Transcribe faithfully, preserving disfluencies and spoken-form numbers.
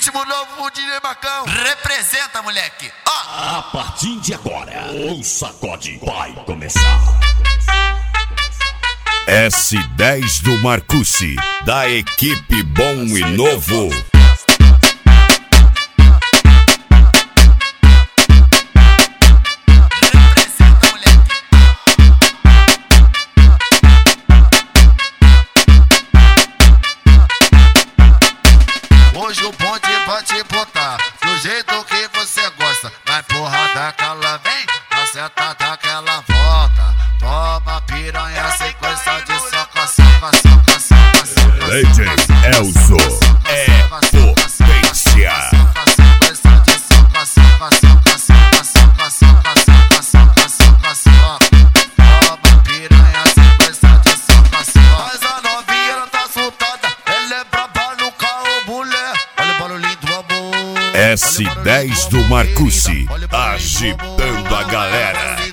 ritmo novo de Macão. Representa, moleque. Ó. A partir de agora, o sacode vai começar. S dez do Marcucci, da equipe Bom e Novo. Hoje o bonde vai te botar do jeito que você gosta. Vai porrada que ela vem, na sentada que ela volta. Toma piranha, sequência de soca, soca, soca, soca, soca. D J Elzo é potência. Sequência de soca, soca, soca, soca, soca, soca, soca, soca, soca, soca. Toma piranha, sequência de soca, soca. Mas a novinha ela tá soltada, ela é braba no carro, mulher. Olha o barulhinho do amor. S dez do Marcucci, agitando a galera.